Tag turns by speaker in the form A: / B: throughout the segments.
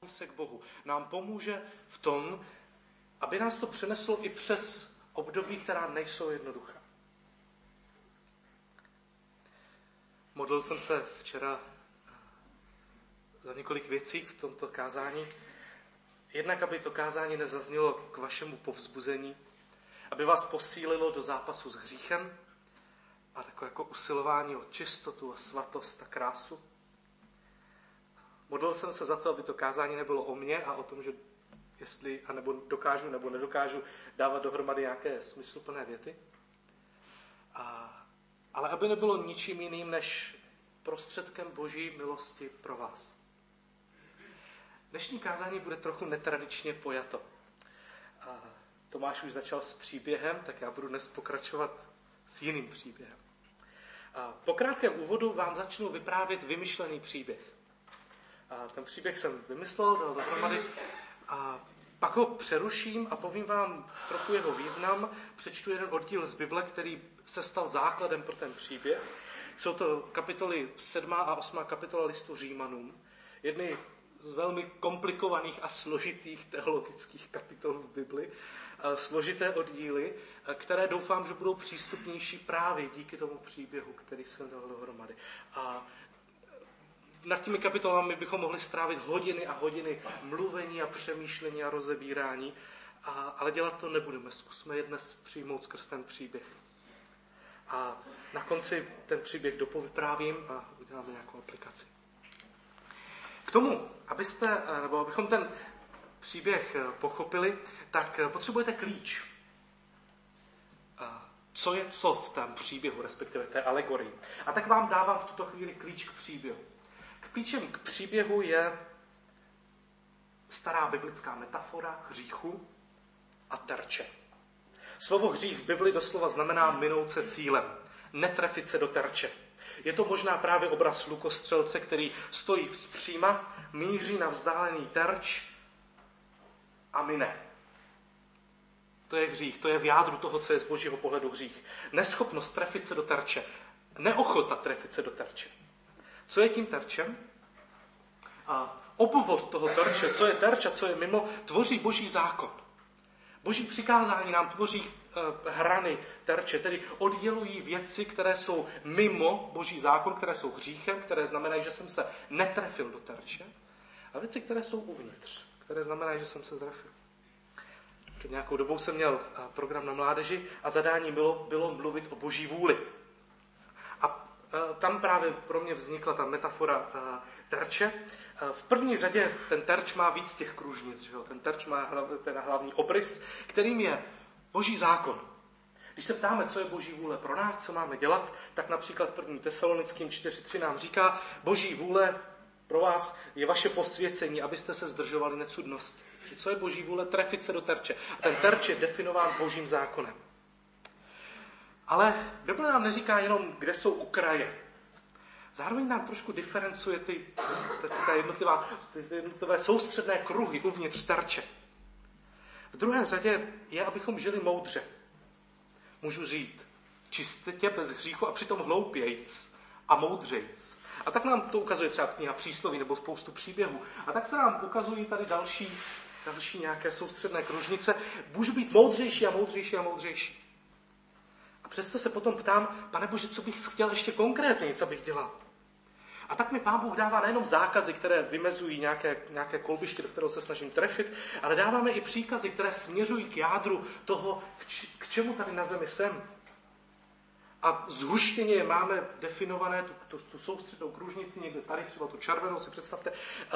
A: se k Bohu. Nám pomůže v tom, aby nás to přeneslo i přes období, která nejsou jednoduchá. Modlil jsem se včera za několik věcí v tomto kázání. Jednak, aby to kázání nezaznělo k vašemu povzbuzení, aby vás posílilo do zápasu s hříchem a takové jako usilování o čistotu a svatost a krásu. Modlil jsem se za to, aby to kázání nebylo o mně a o tom, že jestli anebo dokážu nebo nedokážu dávat dohromady nějaké smysluplné věty. Ale aby nebylo ničím jiným než prostředkem Boží milosti pro vás. Dnešní kázání bude trochu netradičně pojato. Tomáš už začal s příběhem, tak já budu dnes pokračovat s jiným příběhem. Po krátkém úvodu vám začnu vyprávět vymyšlený příběh. Ten příběh jsem vymyslel, dal dohromady a pak ho přeruším a povím vám trochu jeho význam. Přečtu jeden oddíl z Bible, který se stal základem pro ten příběh. Jsou to kapitoly 7. a 8. kapitola listu Římanům. Jedny z velmi komplikovaných a složitých teologických kapitol v Bibli. Složité oddíly, které doufám, že budou přístupnější právě díky tomu příběhu, který jsem dal dohromady. A nad těmi kapitolami bychom mohli strávit hodiny a hodiny mluvení a přemýšlení a rozebírání, ale dělat to nebudeme. Zkusme je dnes přijmout skrz ten příběh. A na konci ten příběh dopovyprávím a uděláme nějakou aplikaci. K tomu, abychom ten příběh pochopili, tak potřebujete klíč. Co je co v tom příběhu, respektive v té alegorii. A tak vám dávám v tuto chvíli klíč k příběhu. Klíčem k příběhu je stará biblická metafora hříchu a terče. Slovo hřích v Bibli doslova znamená minout se cílem, netrefit se do terče. Je to možná právě obraz lukostřelce, který stojí vzpříma, míří na vzdálený terč a mine. To je hřích, to je v jádru toho, co je z Božího pohledu hřích. Neschopnost trefit se do terče, neochota trefit se do terče. Co je tím terčem? A obvod toho terče, co je terč a co je mimo, tvoří Boží zákon. Boží přikázání nám tvoří hrany terče, tedy oddělují věci, které jsou mimo Boží zákon, které jsou hříchem, které znamenají, že jsem se netrefil do terče, a věci, které jsou uvnitř, které znamenají, že jsem se trefil. Před nějakou dobou jsem měl program na mládeži a zadání bylo mluvit o Boží vůli. A tam právě pro mě vznikla ta metafora terče. V první řadě ten terč má víc těch kružnic. Že jo? Ten terč má ten hlavní obrys, kterým je Boží zákon. Když se ptáme, co je Boží vůle pro nás, co máme dělat, tak například 1. Tesalonickým 4.3 nám říká, Boží vůle pro vás je vaše posvěcení, abyste se zdržovali necudnosti. Co je Boží vůle? Trefit se do terče. A ten terč je definován Božím zákonem. Ale Bible nám neříká jenom, kde jsou okraje. Zároveň nám trošku diferencuje ty jednotlivé soustředné kruhy uvnitř terče. V druhé řadě je, abychom žili moudře. Můžu žít čistě, bez hříchu a přitom hloupějc a moudřejc. A tak nám to ukazuje třeba kniha Přísloví nebo spoustu příběhů. A tak se nám ukazují tady další nějaké soustředné kružnice. Můžu být moudřejší a moudřejší a moudřejší. A přesto se potom ptám, Pane Bože, co bych chtěl ještě konkrétně, co bych dělal. A tak mi Pán Bůh dává nejenom zákazy, které vymezují nějaké kolbiště, do kterého se snažím trefit, ale dáváme i příkazy, které směřují k jádru toho, k čemu tady na zemi jsem. A zhuštěně máme definované tu soustřednou kružnici, někde tady, třeba tu červenou, si představte,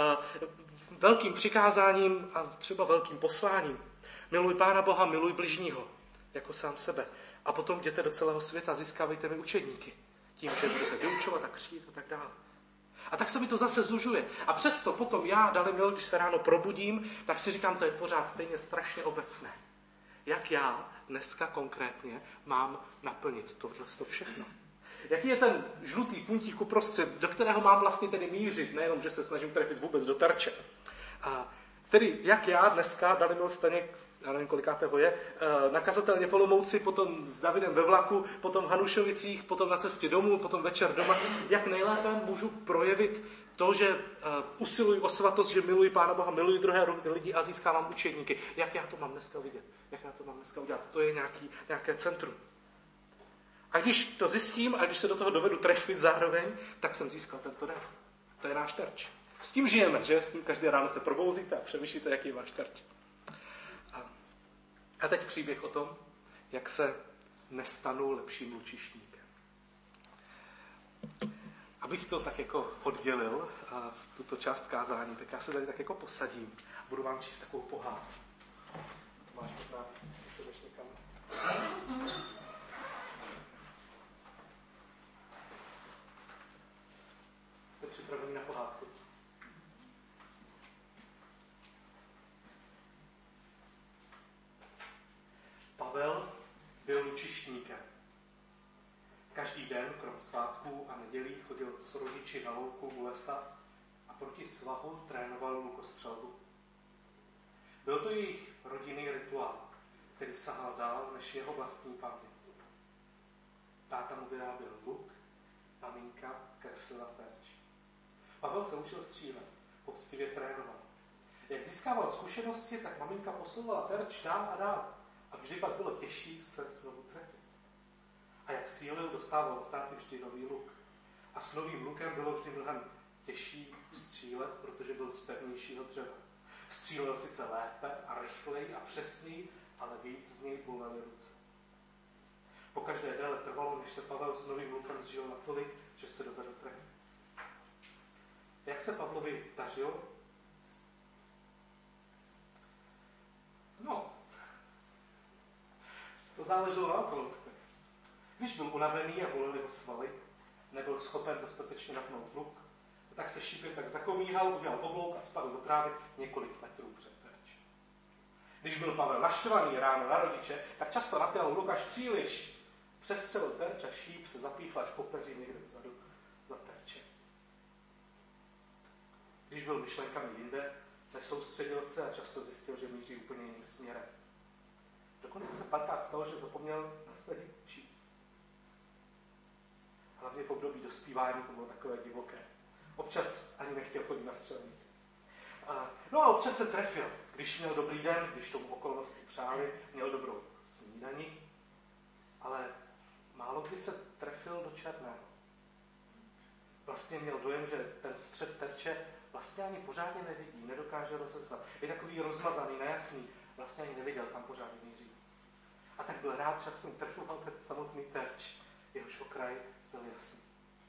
A: velkým přikázáním a třeba velkým posláním. Miluj Pána Boha, miluj bližního, jako sám sebe. A potom jděte do celého světa, získávejte mi učedníky. Tím, že budete vyučovat a křtít a tak dále. A tak se mi to zase zužuje. A přesto potom já, Dalimil, když se ráno probudím, tak si říkám, to je pořád stejně strašně obecné. Jak já dneska konkrétně mám naplnit tohle všechno? Jaký je ten žlutý puntík uprostřed, do kterého mám vlastně tedy mířit, nejenom, že se snažím trefit vůbec do terče. A tedy jak já dneska, Dalimil Staněk, já nevím, kolikátého je, na kazatelně v Olomouci, potom s Davidem ve vlaku, potom v Hanušovicích, potom na cestě domů, potom večer doma, jak nejlépe můžu projevit To, že usiluji o svatost, že miluji Pána Boha, miluji druhé lidi a získávám učedníky. Jak já to mám dneska vidět? Jak já to mám dneska udělat? To je nějaké centrum. A když to zjistím a když se do toho dovedu trefit zároveň, tak jsem získal tento den. To je náš terč. S tím žijeme, že? S tím každý ráno se probouzíte a přemýšlíte, jaký je váš terč. A teď příběh o tom, jak se nestanu lepším lučišníkem. Abych to tak jako oddělil v tuto část kázání, tak já se tady tak jako posadím a budu vám číst takovou pohádku. Máš možná, se jdeš někam. Jste připraveni na pohádku? Pavel byl lučišníkem. Každý den, krom svátků a nedělí, chodil s rodiči na louku u lesa a proti svahu trénoval lukostřelbu. Byl to jejich rodinný rituál, který sahal dál než jeho vlastní paměť. Táta mu vyráběl luk, maminka kreslila terč. Pavel se učil střílet, poctivě trénoval. Jak získával zkušenosti, tak maminka posouvala terč dál a dál. A vždy pak bylo těžší se znovu trefit. A jak sílil, dostával od táty vždy nový luk. A s novým lukem bylo vždy mnohem těžší střílet, protože byl z pevnějšího dřeva. Střílel sice lépe a rychleji a přesněji, ale víc z něj bolely ruce. Po každé déle trvalo, když se Pavel s novým lukem zžil natolik, že se dovedl trefit. Jak se Pavlovi dařilo? No, to záleželo na okolnostech. Když byl unavený a bolely ho svaly, nebyl schopen dostatečně napnout luk, tak se šípě tak zakomíhal, udělal oblouk a spadl do trávy několik metrů před terč. Když byl Pavel naštvaný ráno na rodiče, tak často napěl luk až příliš. Přestřelil terč a šíp se zapíchl až po peři někde vzadu za terče. Když byl myšlenkami jinde, nesoustředil se a často zjistil, že míří úplně jiným směrem. Dokonce se párkrát stalo, že zapomněl nasadit šíp. Hlavně v období dospívání to bylo takové divoké. Občas ani nechtěl chodit na střelnici. No a občas se trefil, když měl dobrý den, když tomu okolnosti přáli, měl dobrou snídani, ale málo kdy se trefil do černého. Vlastně měl dojem, že ten střed terče vlastně ani pořádně nevidí, nedokáže rozeznat. Je takový rozmazaný, nejasný, vlastně ani neviděl, kam pořádně míří. A tak byl rád, často trfoval ten samotný terč, jehož okraj byl jasný.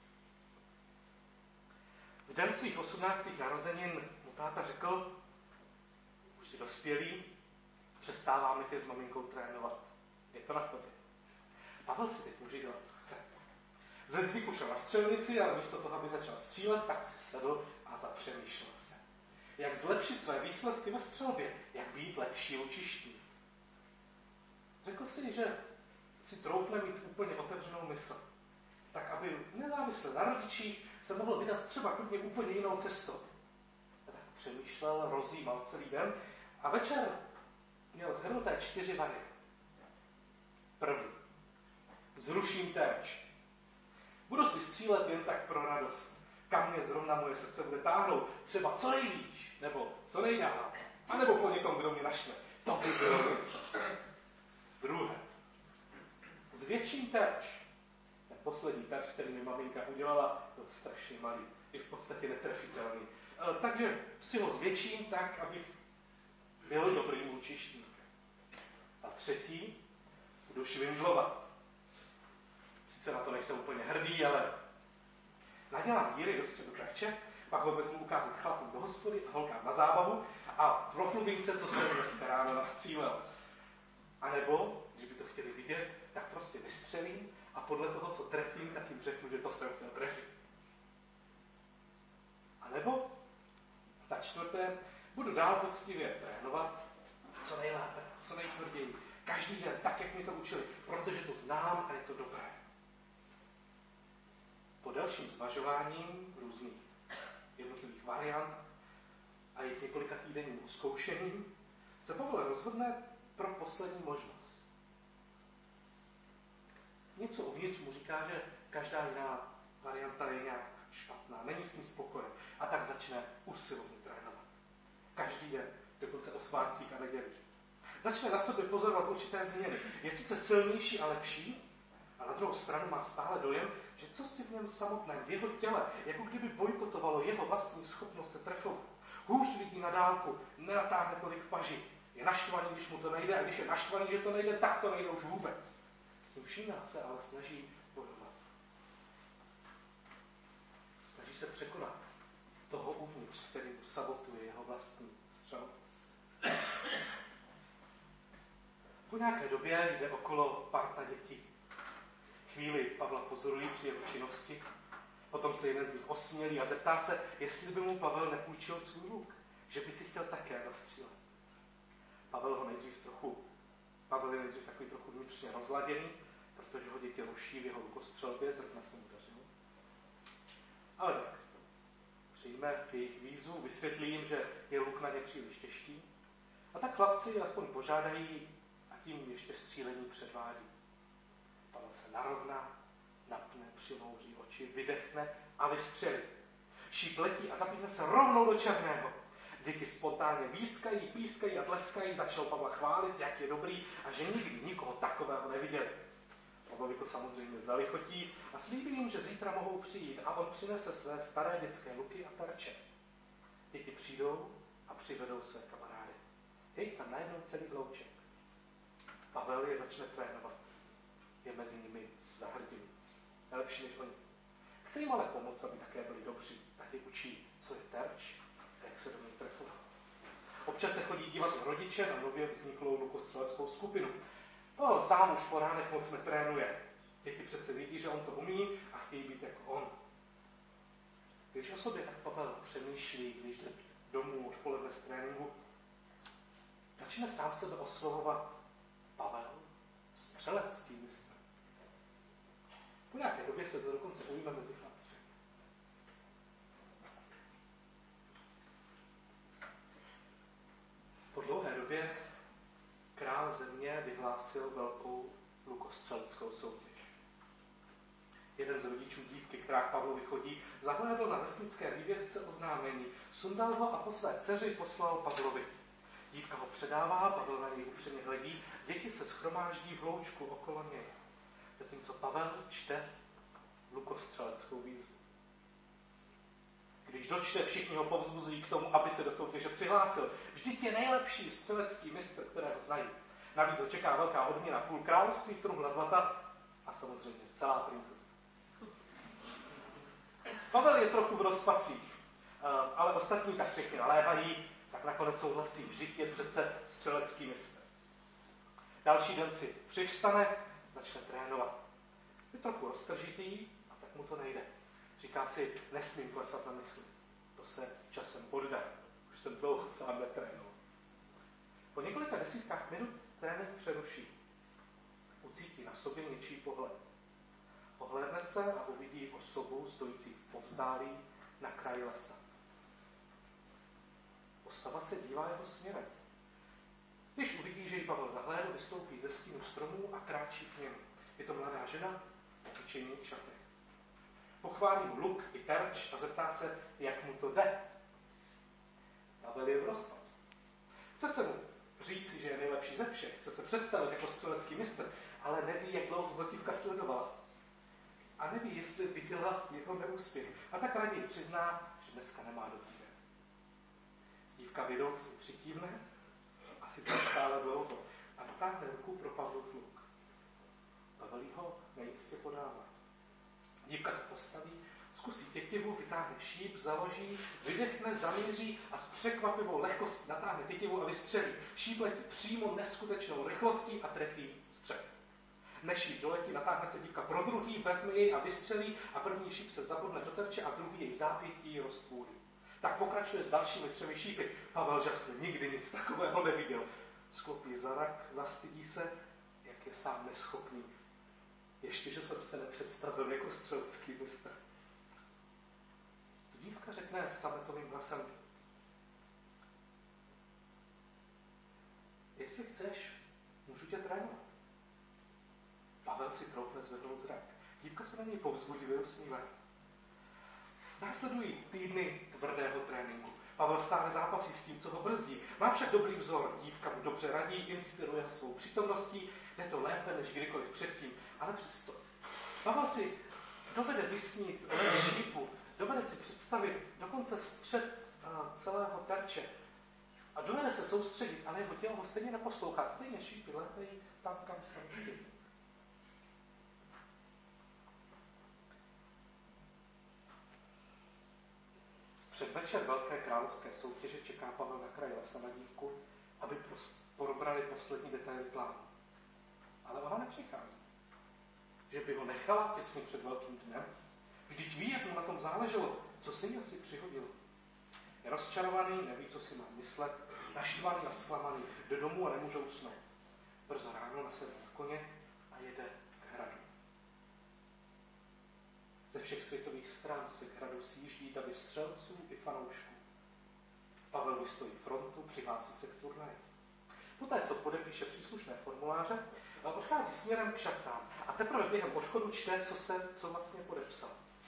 A: V den svých 18. narozenin mu táta řekl, už jsi dospělý, přestáváme tě s maminkou trénovat. Je to na tobě. Pavel si teď může dělat, co chce. Ze zvyku šel na střelnici, ale místo toho, aby začal střílet, tak si sedl a zapřemýšlel se. Jak zlepšit své výsledky ve střelbě, jak být lepší lučiští. Řekl si, že si troufne mít úplně otevřenou mysl. Tak, aby nezávisle na rodičích se mohl vydat třeba klidně úplně jinou cestou. A tak přemýšlel, rozjímal celý den a večer měl shrnuté 4 varianty. První. Zruším terč. Budu si střílet jen tak pro radost. Kam mě zrovna moje srdce bude táhnout. Třeba co nejvíš, nebo co nejdál. A nebo po někom, kdo mě naštve. To by bylo něco. Druhé. Zvětším terč. Ten poslední terč, který mi maminka udělala, byl strašně malý. Je v podstatě netrefitelný. Takže si ho zvětším tak, abych byl dobrým lučištníkem. A třetí. Budu švindlovat. Sice na to nejsem úplně hrdý, ale nadělám díry do středu terče, pak ho vezmu ukázat chlapům do hospody a holkám na zábavu a prochlubím se, co jsem dneska ráno nastřílel. A nebo, když by to chtěli vidět, tak prostě vystřelím a podle toho, co trefím, tak jim řeknu, že to jsem chtěl trefit. A nebo, za čtvrté, budu dál poctivě trénovat, co nejlépe, co nejtvrději. Každý den, tak, jak mě to učili, protože to znám a je to dobré. Po delším zvažováním různých jednotlivých variant a jejich několika týdenním zkoušením se Pavel rozhodne pro poslední možnost. Něco uvnitř mu říká, že každá jiná varianta je nějak špatná, není s ní spokojen. A tak začne usilovně trénovat. Každý den, dokonce o svátcích a nedělích. Začne na sobě pozorovat určité změny. Je sice silnější a lepší, a na druhou stranu má stále dojem, že co si v něm samotném, v jeho těle, jako kdyby bojkotovalo jeho vlastní schopnost se trefovat. Hůř vidí na dálku, nenatáhne tolik paži. Je naštvaný, když mu to nejde, a když je naštvaný, že to nejde, tak to nejde už vůbec. S tím vším se ale snaží bojovat. Snaží se překonat toho uvnitř, který mu sabotuje jeho vlastní střel. Po nějaké době jde okolo parta dětí. Chvíli Pavla pozorují při jeho činnosti, potom se jeden z nich osmělí a zeptá se, jestli by mu Pavel nepůjčil svůj luk, že by si chtěl také zastřílet. Pavel je nejdřív takový trochu vnitřně rozladěný, protože ho děti ruší v jeho lukostřelbě, zrovna se mu dařilo. Ale tak, přijme jejich výzvu, vysvětlí jim, že je luk na ně příliš těžký, a tak chlapci aspoň požádají a tím ještě střílení předvádí. Pavel se narovná, napne, přimouří oči, vydechne a vystřelí. Šíp letí a zapíchne se rovnou do černého. Děti spontánně výskají, pískají a tleskají, začnou Pavla chválit, jak je dobrý a že nikdy nikoho takového neviděli. Pavlovi to samozřejmě zalichotí a slíbí jim, že zítra mohou přijít a on přinese své staré dětské luky a tarče. Děti přijdou a přivedou své kamarády. Hej, tam najednou celý hlouček. Pavel je začne trénovat. Je mezi nimi za hrdinu. Lepší než oni. Chce jim ale pomoct, aby také byli dobří. Tak je učí, co je terč a jak se do něj trefovat. Občas se chodí dívat rodiče na nově vzniklou lukostřeleckou skupinu. Pavel sám už po ránech moc netrénuje. Děti přece vidí, že on to umí a chtějí být jako on. Když o sobě tak Pavel přemýšlí, když jde domů odpoledne z tréninku, začne sám sebe oslovovat Pavel, střelecký mistr. Po nějaké době se to dokonce ujme mezi chlapci. Po dlouhé době král země vyhlásil velkou lukostřeleckou soutěž. Jeden z rodičů dívky, která k Pavlovi chodí, zahlédl na vesnické vývězce oznámení, sundal ho a po své dceři poslal Pavlovi. Dívka ho předává, Pavel na něj upřímně hledí, děti se shromáždí v hloučku okolo něj. Zatímco Pavel čte lukostřeleckou výzvu. Když dočte, všichni ho povzbuzují k tomu, aby se do soutěže přihlásil. Vždyť je nejlepší střelecký mistr, kterého znají. Navíc ho čeká velká odměna, půl království, truhla zlata a samozřejmě celá princezna. Pavel je trochu v rozpacích, ale ostatní tak pěkně naléhají, tak nakonec souhlasí. Vždyť je přece střelecký mistr. Další den si přivstane, začne trénovat. Je trochu roztržitý a tak mu to nejde. Říká si, nesmím klesat na mysli. To se časem podjde. Už jsem dlouho sám netrénoval. Po několika desítkách minut trénink přeruší. Ucítí na sobě něčí pohled. Ohlédne se a uvidí osobu stojící v povzdálí na kraji lesa. Postava se dívá jeho směrem. Když uvidí, že ji Pavel zahlédl, vystoupí ze stínu stromů a kráčí k němu. Je to mladá žena v obyčejných šatech. Pochválí mu luk i terč a zeptá se, jak mu to jde. Pavel je v rozpac. Chce se mu říci, že je nejlepší ze všech, chce se představit jako střelecký mistr, ale neví, jak dlouho ho dívka sledovala. A neví, jestli viděla jeho neúspěch. A tak raději přizná, že dneska nemá dobrý den. Dívka vědoucí přikývne, asi to stále dlouho, a dotáhne ruku pro Pavlův luk. Pavel ho nejistě podává. Dívka se postaví, zkusí tětivu, vytáhne šíp, založí, vydechne, zamíří a s překvapivou lehkostí natáhne tětivu a vystřelí. Šíp letí přímo neskutečnou rychlostí a trefí střed. Než šíp doletí, natáhne se dívka pro druhý, vezme jej a vystřelí a první šíp se zabodne do terče a druhý jej v zápětí rozpůlí. Tak pokračuje s dalšími 3 šípy. Pavel žasne, nikdy nic takového neviděl. Sklopí zrak, zastydí se, jak je sám neschopný. Ještě, že jsem se nepředstavil jako střelecký mistr. Dívka řekne sametovým hlasem: jestli chceš, můžu tě trénovat. Pavel si troufne zvednout zrak. Dívka se na něj povzbudivě usmívá. Následují týdny tvrdého tréninku. Pavel stále zápasí s tím, co ho brzdí. Má však dobrý vzor, dívka mu dobře radí, inspiruje ho svou přítomností, jde to lépe než kdykoliv předtím, ale přesto. Pavel si dovede vysnít let šípu, dovede si představit dokonce střed celého terče a dovede se soustředit, ale jeho tělo ho stejně neposlouchá, stejně šípy létají tam, kam se chtějí. Předvečer velké královské soutěže čeká Pavel na kraji lesa na dívku, aby porobrali poslední detaily plánu. Ale ona nepřichází. Že by ho nechala těsně před velkým dnem? Vždyť ví, jak mu na tom záleželo, co se jí asi přihodilo. Je rozčarovaný, neví, co si má myslet, naštvaný a zklamaný, do domu a nemůže usnout. Brzo ráno nasedne na koně a jede k hradu. Ze všech světových stran se k hradu sjíždí davy střelců i fanoušků. Pavel vystojí frontu, přihlásí se k turnaji. Poté, co podepíše příslušné formuláře, odchází směrem k šachtám a teprve během odchodu čte, co vlastně podepsal.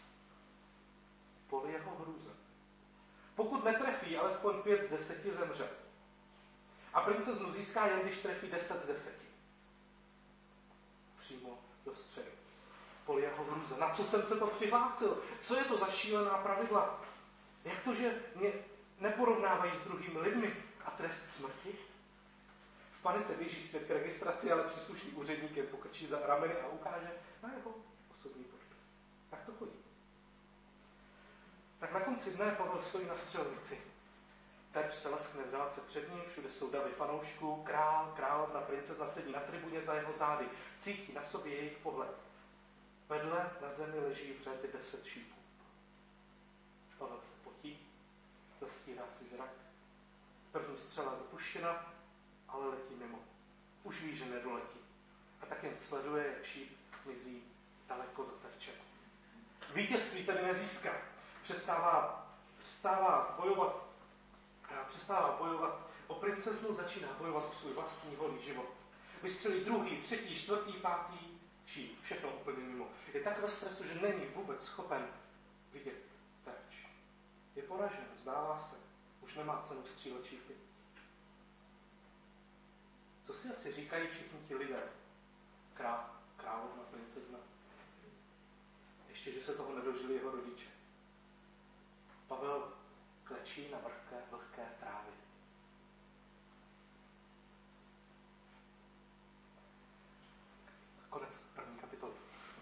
A: Pol jeho hrůze. Pokud netrefí alespoň 5 z 10, zemře. A princeznu získá jen, když trefí 10 z 10. Přímo do středy. Pol jeho hrůze. Na co jsem se to přihlásil? Co je to za šílená pravidla? Jak to, že mě neporovnávají s druhými lidmi a trest smrti? V panice běží zpět k registraci, ale příslušný úředník jen pokrčí za rameny a ukáže na jeho osobní podpis. Tak to chodí. Tak na konci dne Pavel stojí na střelnici. Terč se leskne v dálce před ním, všude jsou davy fanoušků, královna, princezna sedí na tribuně za jeho zády. Cítí na sobě jejich pohled. Vedle na zemi leží v řadě 10 šípů. Pavel se potí, zastírá si zrak. První střela vypuštěna, ale letí mimo. Už ví, že nedoletí. A tak jen sleduje, jak šíp mizí daleko za terčem. Vítězství tedy nezíská. Přestává bojovat o princeznu, začíná bojovat o svůj vlastní holý život. Vystřelí 2., 3., 4., 5. šíp. Všechno úplně mimo. Je tak ve stresu, že není vůbec schopen vidět terč. Je poražen, vzdává se. Už nemá cenu střílet šípy. Co si asi říkají všichni ti lidé? Královna, princezna. Ještě, že se toho nedožili jeho rodiče. Pavel klečí na vlhké trávě. Konec první kapitoly.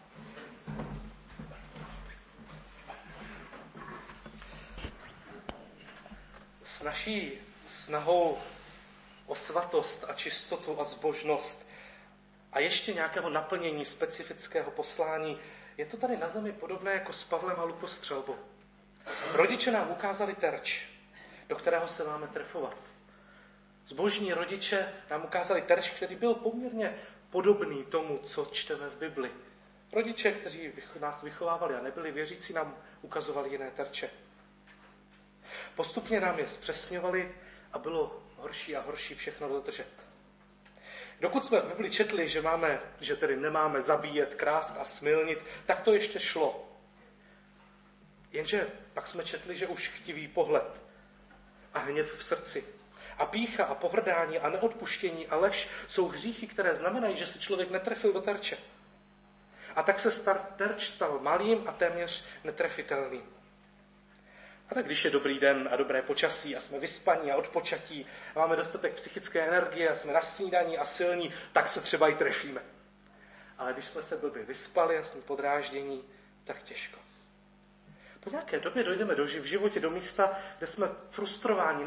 A: S naší snahou o svatost a čistotu a zbožnost a ještě nějakého naplnění specifického poslání, je to tady na zemi podobné jako s Pavlem a lukostřelbou. Rodiče nám ukázali terč, do kterého se máme trefovat. Zbožní rodiče nám ukázali terč, který byl poměrně podobný tomu, co čteme v Bibli. Rodiče, kteří nás vychovávali a nebyli věřící, nám ukazovali jiné terče. Postupně nám je zpřesňovali a bylo horší a horší všechno dodržet. Dokud jsme v Bibli četli, že tedy nemáme zabíjet, krást a smilnit, tak to ještě šlo. Jenže pak jsme četli, že už chtivý pohled a hněv v srdci a pýcha a pohrdání a neodpuštění a lež jsou hříchy, které znamenají, že se člověk netrefil do terče. A tak se terč stal malým a téměř netrefitelným. A tak když je dobrý den a dobré počasí a jsme vyspaní a odpočatí a máme dostatek psychické energie a jsme nasnídaní a silní, tak se třeba i trefíme. Ale když jsme se blbě vyspali a jsme podráždění, tak těžko. Po nějaké době dojdeme v životě do místa, kde jsme frustrováni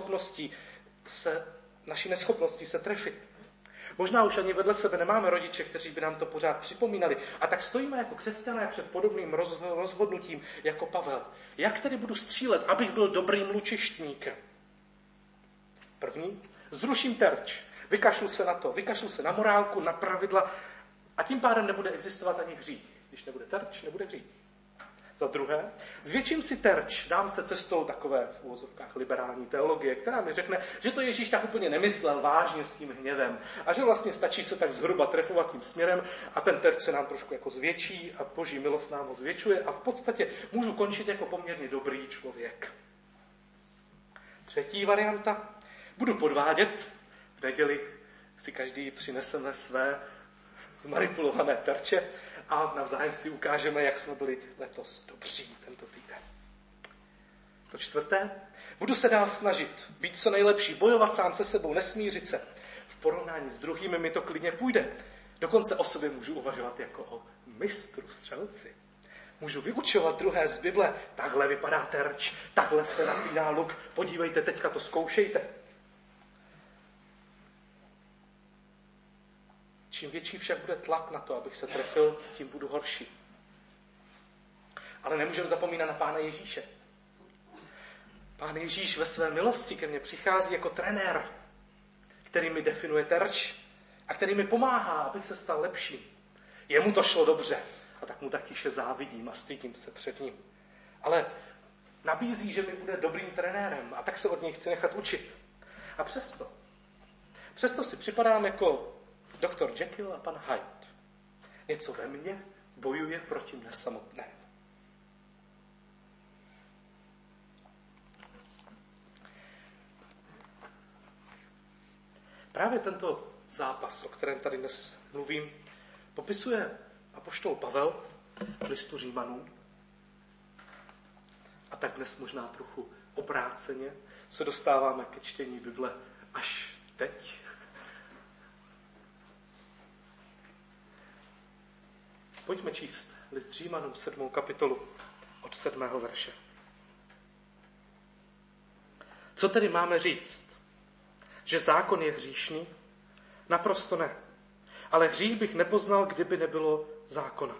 A: naší neschopností se trefit. Možná už ani vedle sebe nemáme rodiče, kteří by nám to pořád připomínali. A tak stojíme jako křesťané před podobným rozhodnutím jako Pavel. Jak tedy budu střílet, abych byl dobrým lučištníkem? První, zruším terč. Vykašlu se na to, vykašlu se na morálku, na pravidla a tím pádem nebude existovat ani hřích. Když nebude terč, nebude hřích. Za druhé, zvětším si terč, dám se cestou takové v uvozovkách liberální teologie, která mi řekne, že to Ježíš tak úplně nemyslel vážně s tím hněvem a že vlastně stačí se tak zhruba trefovat tím směrem a ten terč se nám trošku jako zvětší a Boží milost nám ho zvětšuje a v podstatě můžu končit jako poměrně dobrý člověk. Třetí varianta, budu podvádět, v neděli si každý přineseme své zmanipulované terče a navzájem si ukážeme, jak jsme byli letos dobří tento týden. To čtvrté, budu se dál snažit, být co nejlepší, bojovat sám se sebou, nesmířit se. V porovnání s druhými mi to klidně půjde. Dokonce o sobě můžu uvažovat jako o mistru střelci. Můžu vyučovat druhé z Bible, takhle vypadá terč, takhle se napíná luk, podívejte, teďka to zkoušejte. Čím větší však bude tlak na to, abych se trefil, tím budu horší. Ale nemůžeme zapomínat na Pána Ježíše. Pán Ježíš ve své milosti ke mně přichází jako trenér, který mi definuje terč a který mi pomáhá, abych se stal lepším. Jemu to šlo dobře a tak mu tak tiše závidím a stydím se před ním. Ale nabízí, že mi bude dobrým trenérem a tak se od něj chci nechat učit. A přesto si připadám jako doktor Jekyll a pan Hyde. Něco ve mně bojuje proti mne samotné. Právě tento zápas, o kterém tady dnes mluvím, popisuje apoštol Pavel v listu Římanům. A tak dnes možná trochu obráceně se dostáváme ke čtení Bible až teď. Pojďme číst list Římanům 7. kapitolu od 7. verše. Co tedy máme říct? Že zákon je hříšný? Naprosto ne. Ale hřích bych nepoznal, kdyby nebylo zákona.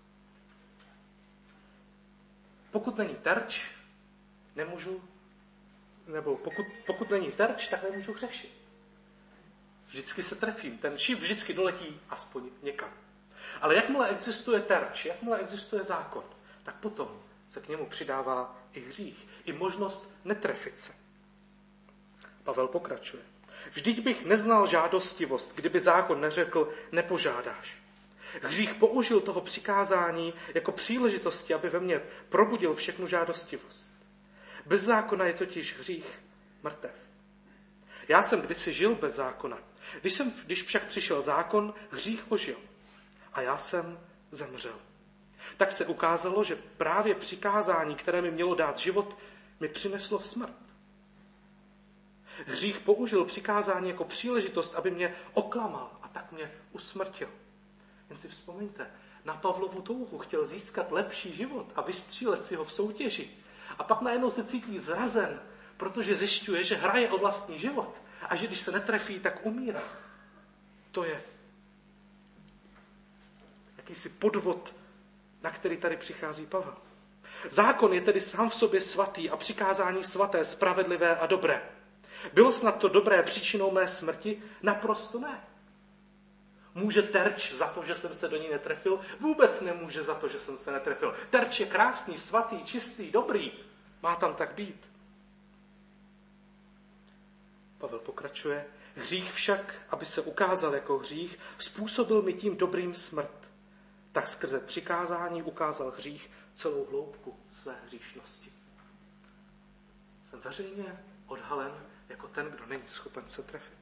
A: Pokud není terč, nemůžu, nebo pokud není terč, tak nemůžu hřešit. Vždycky se trefím, ten šíp vždycky doletí aspoň někam. Ale jakmile existuje terč, jakmile existuje zákon, tak potom se k němu přidává i hřích, i možnost netrefit se. Pavel pokračuje. Vždyť bych neznal žádostivost, kdyby zákon neřekl, nepožádáš. Hřích použil toho přikázání jako příležitosti, aby ve mně probudil všechnu žádostivost. Bez zákona je totiž hřích mrtev. Já jsem kdysi žil bez zákona. Když však přišel zákon, hřích ožil. A já jsem zemřel. Tak se ukázalo, že právě přikázání, které mi mělo dát život, mi přineslo smrt. Hřích použil přikázání jako příležitost, aby mě oklamal a tak mě usmrtil. Jen si vzpomeňte, na Pavlovu touhu chtěl získat lepší život a vystřílet si ho v soutěži. A pak najednou se cítí zrazen, protože zjišťuje, že hraje o vlastní život a že když se netrefí, tak umírá. To je jakýsi podvod, na který tady přichází Pavel. Zákon je tedy sám v sobě svatý a přikázání svaté, spravedlivé a dobré. Bylo snad to dobré příčinou mé smrti? Naprosto ne. Může terč za to, že jsem se do ní netrefil? Vůbec nemůže za to, že jsem se netrefil. Terč je krásný, svatý, čistý, dobrý. Má tam tak být. Pavel pokračuje. Hřích však, aby se ukázal jako hřích, způsobil mi tím dobrým smrt. Tak skrze přikázání ukázal hřích celou hloubku své hříšnosti. Jsem veřejně odhalen jako ten, kdo není schopen se trefit.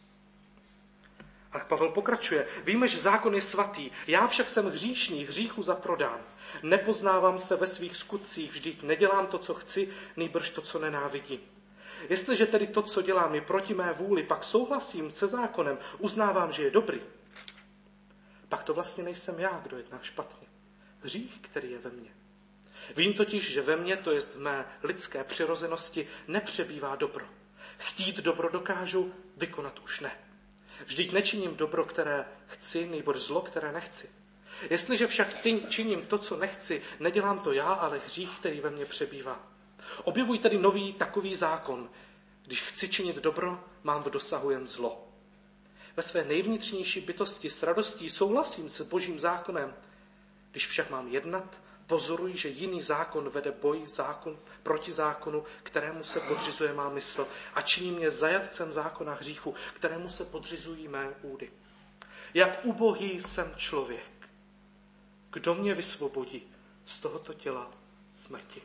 A: A Pavel pokračuje. Víme, že zákon je svatý, já však jsem hříšný, hříchu zaprodán. Nepoznávám se ve svých skutcích, vždyť nedělám to, co chci, nýbrž to, co nenávidím. Jestliže tedy to, co dělám, je proti mé vůli, pak souhlasím se zákonem, uznávám, že je dobrý. Pak to vlastně nejsem já, kdo jedná špatně. Hřích, který je ve mně. Vím totiž, že ve mně, to jest v mé lidské přirozenosti, nepřebývá dobro. Chtít dobro dokážu, vykonat už ne. Vždyť nečiním dobro, které chci, nýbrž zlo, které nechci. Jestliže však činím to, co nechci, nedělám to já, ale hřích, který ve mně přebývá. Objevuji tedy nový takový zákon. Když chci činit dobro, mám v dosahu jen zlo. Ve své nejvnitřnější bytosti s radostí souhlasím s Božím zákonem. Když však mám jednat, Pozoruji, že jiný zákon vede boj proti zákonu, kterému se podřizuje má mysl a činí mě zajatcem zákona hříchu, kterému se podřizují mé údy. Jak ubohý jsem člověk. Kdo mě vysvobodí z tohoto těla smrti?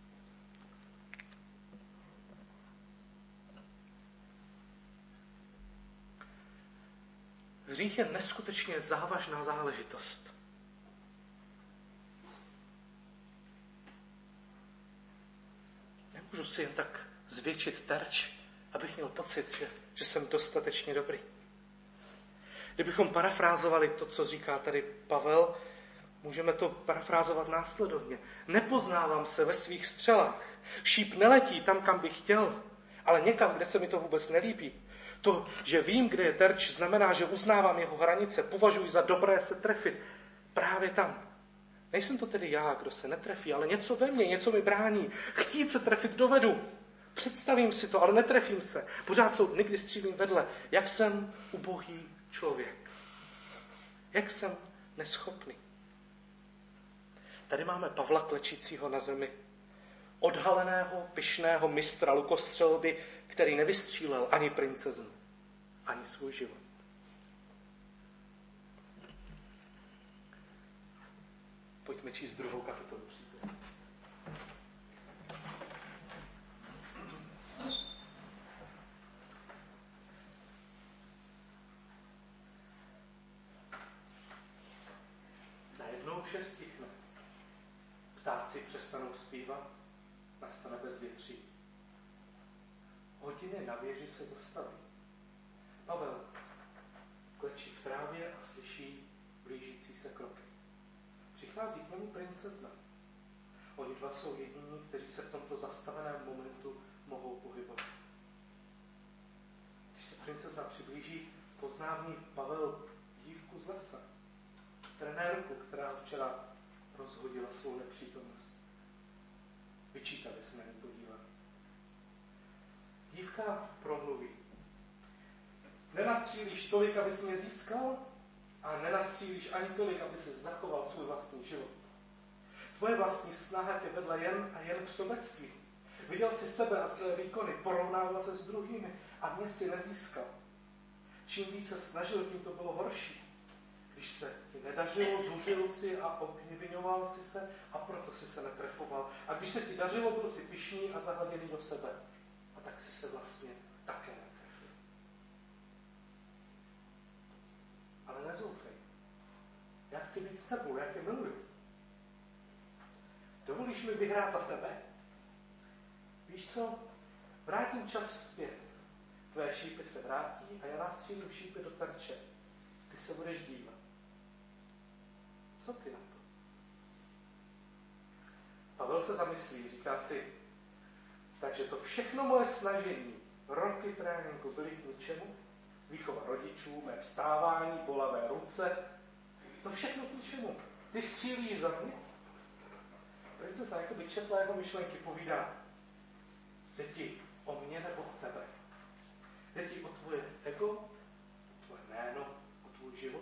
A: Hřích je neskutečně závažná záležitost. Nemůžu si jen tak zvětšit terč, abych měl pocit, že jsem dostatečně dobrý. Kdybychom parafrázovali to, co říká tady Pavel, můžeme to parafrázovat následovně. Nepoznávám se ve svých střelách. Šíp neletí tam, kam bych chtěl, ale někam, kde se mi to vůbec nelíbí. To, že vím, kde je terč, znamená, že uznávám jeho hranice, považuji za dobré se trefit právě tam. Nejsem to tedy já, kdo se netrefí, ale něco ve mně, něco mi brání. Chtít se trefit dovedu. Představím si to, ale netrefím se. Pořád jsou dny, kdy střílím vedle. Jak jsem ubohý člověk. Jak jsem neschopný. Tady máme Pavla klečícího na zemi. Odhaleného, pyšného mistra lukostřelby, který nevystřílel ani princeznu, ani svůj život. Pojďme číst 2. kapitolu. Najednou vše stichne. Ptáci přestanou zpívat, nastane bezvětří. Hodiny na věži se zastaví. Pavel klečí v trávě a slyší blížící se kroky. Přichází k němu princezna. Oni dva jsou jediní, kteří se v tomto zastaveném momentu mohou pohybovat. Když se princezna přiblíží, pozná v ní Pavel dívku z lesa. Trenérku, která včera rozhodila svou nepřítomnost. Vyčítali jsme jen podívat. Dívka promluví. Nenastřílíš tolik, abys mě získal, a nenastřílíš ani tolik, aby si zachoval svůj vlastní život. Tvoje vlastní snaha tě vedla jen a jen k sobectví. Viděl jsi sebe a své výkony, porovnával se s druhými a mě si nezískal. Čím více snažil, tím to bylo horší. Když se ti nedařilo, zužil si a obvinoval si se a proto si se netrefoval. A když se ti dařilo, byl si pyšný a zahladěný do sebe. A tak si se vlastně také netrefil. Ale nezoufej. Já chci být s tebou, já tě miluji. Dovolíš mi vyhrát za tebe? Víš co? Vrátím čas zpět. Tvé šípy se vrátí a já nastřílím šípy do terče. Ty se budeš dívat. Co ty na to? Pavel se zamyslí, říká si, takže to všechno moje snažení, roky tréninku byly k ničemu, výchova rodičů, mé vstávání, bolavé ruce, to všechno k ničemu. Ty střílíš za mě? Princezna jako by četla jeho myšlenky, povídá, jde ti o mě nebo o tebe? Jde ti o tvoje ego, o tvoje jméno, o tvůj život?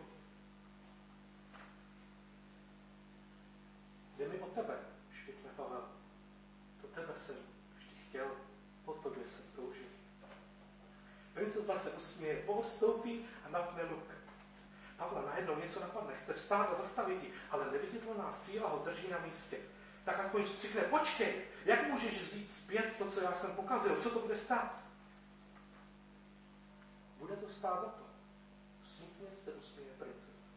A: Jde mi o tebe, špitne Pavel. To tebe jsem vždy chtěl, po tobě jsem toužil. Princezna se usměje, postoupí a napne luk. Pavla najednou něco napadne, chce vstát a zastavit ji, ale neviditelná síla ho drží na místě. Tak aspoň vstřikne, počkej, jak můžeš vzít zpět to, co já jsem pokazil, co to bude stát? Bude to stát za to. Smutně se usměje princezna.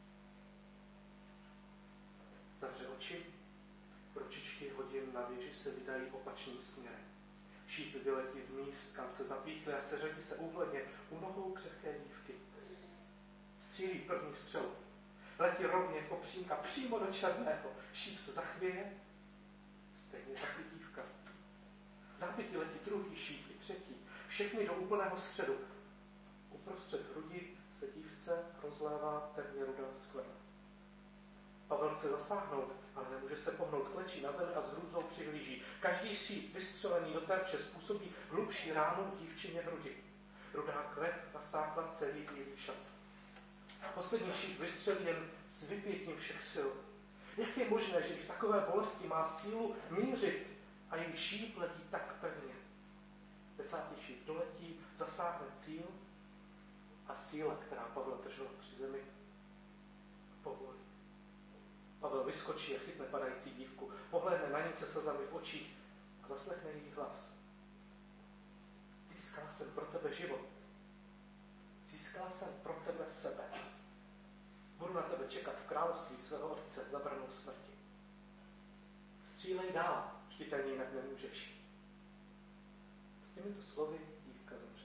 A: Zavře oči, ručičky hodin na věži se vydají opačným směrem. Šípy vyletí z míst, kam se zapíchly a seřadí se úhledně u nohou křehké dívky. Střílí první střelu. Letí rovně jako přímka přímo do černého. Šíp se zachvěje, stejně taky dívka. Zápětí letí druhý šíp i třetí. Všechny do úplného středu. Uprostřed hrudi se dívce rozlévá temně rudá skvrna. Pavel chce zasáhnout, ale nemůže se pohnout, klečí na zemi a s hrůzou přihlíží. Každý šíp vystřelený do terče způsobí hlubší ránu v dívčině hrudi. Rudá krev nasákla celý bílý šat. Poslední šíp vystřelí jen s vypětím všech sil. Jak je možné, že v takové bolesti má sílu mířit a její šíp letí tak pevně? 10. šíp doletí, zasáhne cíl a síla, která Pavla držela při zemi, povolí. Pavel vyskočí a chytne padající dívku, pohlédne na ní se slzami v očích a zaslechne její hlas. Získala jsem pro tebe život. Získala jsem pro tebe sebe. Budu na tebe čekat v království svého otce za branou smrti. Střílej dál, vždyť ani jinak nemůžeš. S těmito slovy dívka zemře.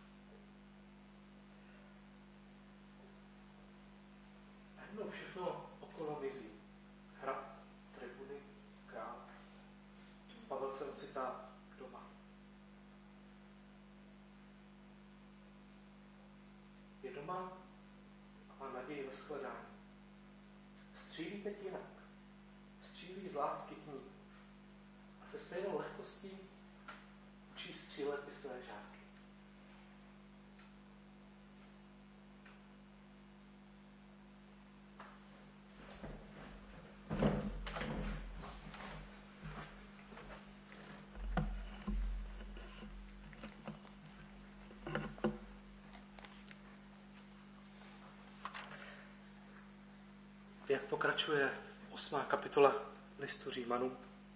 A: Najednou všechno okolo mizí. Hrad, tribuny, král. Pavel se ocitá doma. Je doma a má naději ve shledání. Střílí teď jinak. Střílí z lásky k ní. A se stejnou lehkostí učí střílet i své žáky. Jak pokračuje 8. kapitola listu Římanům?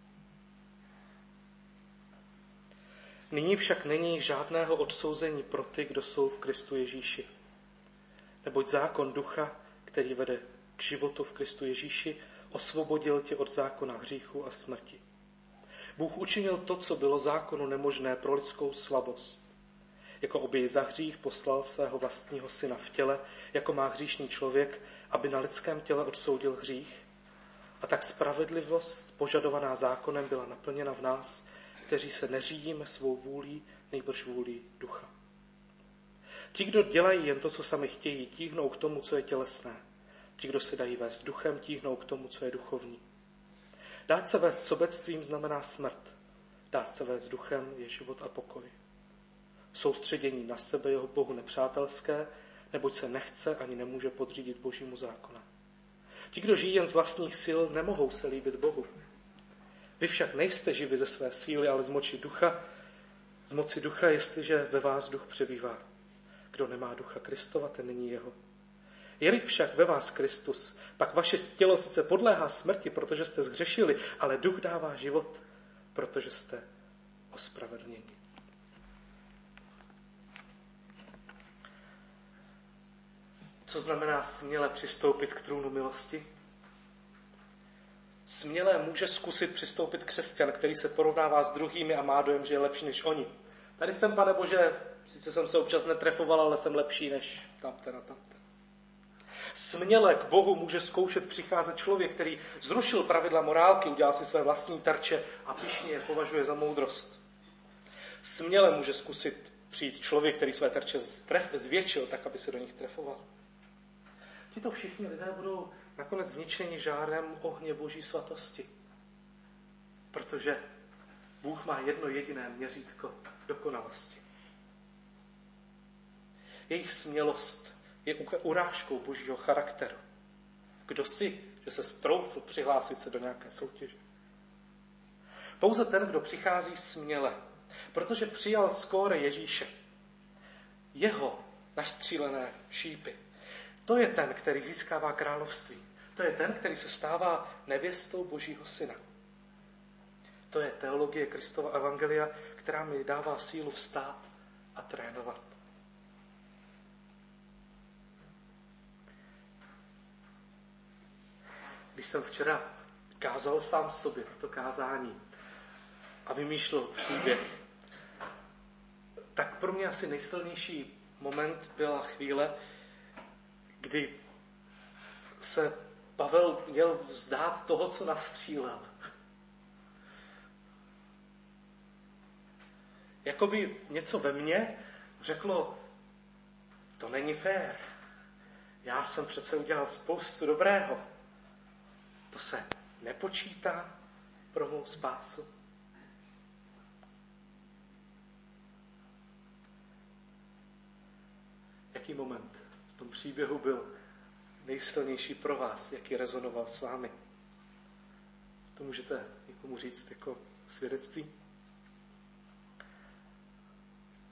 A: Nyní však není žádného odsouzení pro ty, kdo jsou v Kristu Ježíši. Neboť zákon ducha, který vede k životu v Kristu Ježíši, osvobodil tě od zákona hříchu a smrti. Bůh učinil to, co bylo zákonu nemožné pro lidskou slabost. Jako oběť za hřích poslal svého vlastního syna v těle, jako má hříšný člověk, aby na lidském těle odsoudil hřích. A tak spravedlivost, požadovaná zákonem, byla naplněna v nás, kteří se neřídíme svou vůlí, nejbrž vůlí ducha. Ti, kdo dělají jen to, co sami chtějí, tíhnou k tomu, co je tělesné. Ti, kdo se dají vést duchem, tíhnou k tomu, co je duchovní. Dát se vést sobectvím znamená smrt. Dát se vést duchem je život a pokoj. Soustředění na sebe jeho Bohu nepřátelské, neboť se nechce ani nemůže podřídit Božímu zákonu. Ti, kdo žijí jen z vlastních sil, nemohou se líbit Bohu. Vy však nejste živi ze své síly, ale z moci ducha, jestliže ve vás duch přebývá. Kdo nemá ducha Kristova, ten není jeho. Je-li však ve vás Kristus, pak vaše tělo sice podléhá smrti, protože jste zhřešili, ale duch dává život, protože jste ospravedlněni. Co znamená směle přistoupit k trůnu milosti? Směle může zkusit přistoupit křesťan, který se porovnává s druhými a má dojem, že je lepší než oni. Tady jsem, Pane Bože, sice jsem se občas netrefoval, ale jsem lepší než tamten a tamten. Směle k Bohu může zkoušet přicházet člověk, který zrušil pravidla morálky, udělal si své vlastní tarče a pyšně je považuje za moudrost. Směle může zkusit přijít člověk, který své tarče zvětšil, tak, aby se do nich trefoval. Tito všichni lidé budou nakonec zničeni žárem ohně Boží svatosti. Protože Bůh má jedno jediné měřítko dokonalosti. Jejich smělost je urážkou Božího charakteru. Kdo si, že se stroufl přihlásit se do nějaké soutěže? Pouze ten, kdo přichází směle, protože přijal skóre Ježíše, jeho nastřílené šípy. To je ten, který získává království. To je ten, který se stává nevěstou Božího syna. To je teologie Kristova evangelia, která mi dává sílu vstát a trénovat. Když jsem včera kázal sám sobě toto kázání a vymýšlel příběh, tak pro mě asi nejsilnější moment byla chvíle, kdy se Pavel měl vzdát toho, co nastřílel. Jakoby něco ve mně řeklo, to není fér. Já jsem přece udělal spoustu dobrého. To se nepočítá pro mou spásu. Jaký moment v tom příběhu byl nejsilnější pro vás, jaký rezonoval s vámi? To můžete někomu říct jako svědectví.